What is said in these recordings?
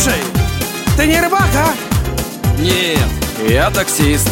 Слушай, ты не рыбак, а? Нет, я таксист.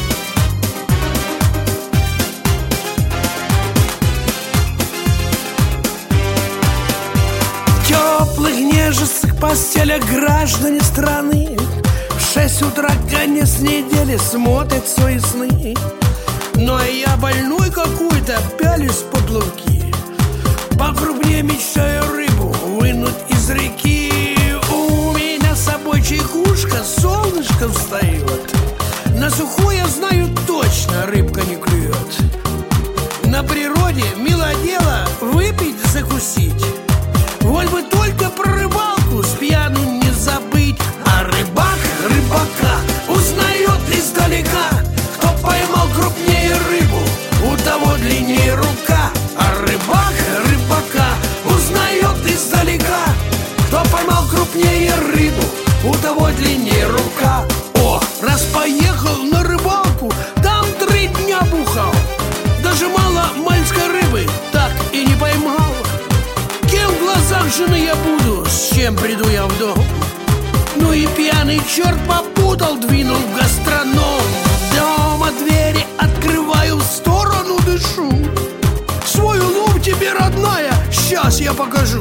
В теплых нежестых постелях граждане страны в 6 утра конец недели смотрят свои сны. Но я больной какой-то, пялюсь под лунки, покрупнее мечтаю рыбу вынуть из реки. У меня с собой чайкушка, солнышко встает. На сухое я знаю точно, рыбка не клюет. На природе мило дело выпить, закусить. Вот бы только про рыбалку с пьяну не забыть. А рыбак рыбака узнает издалека. Кто поймал крупнее рыбу, у того длиннее рука. А рыбак рыбака узнает издалека. Кто поймал крупнее рыбу, у того длиннее рука. О, раз поехал на рыбалку, там 3 дня бухал. Даже мало мальской рыбы так и не поймал. Кем в глазах жены я буду, с чем приду я в дом? Ну и пьяный черт попутал, двинул в гастроном. Дома двери открываю, в сторону дышу. Свой улов тебе, родная, сейчас я покажу.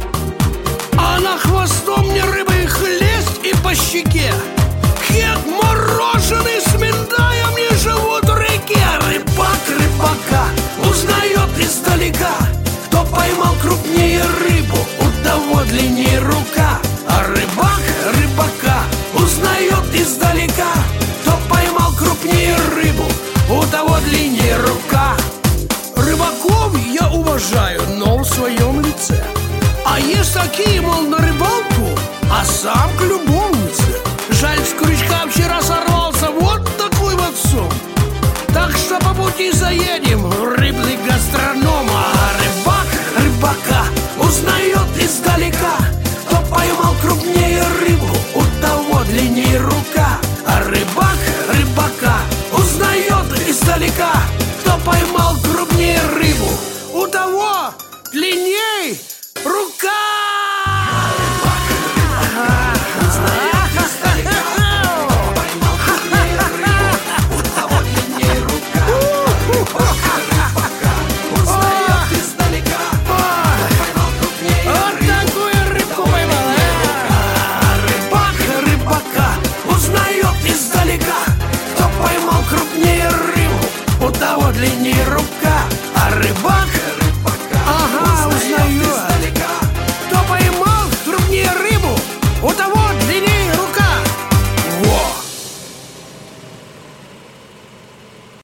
Она хвостом мне рыбой хлест и по щеке. Хек мороженый с миндаем мне живут в реке. Рыбак рыбака узнает издалека. Кто поймал крупнее рыбу, у того длиннее рука. А рыбак рыбака узнает издалека. Кто поймал крупнее рыбу, у того длиннее рука. Рыбаков я уважаю, но в своем лице. А есть такие, мол, на рыбалку, а сам к любовнице. Жаль, с крючка вчера сорвался вот такой вот сон. Так что по пути заедем в рыбный гастроном.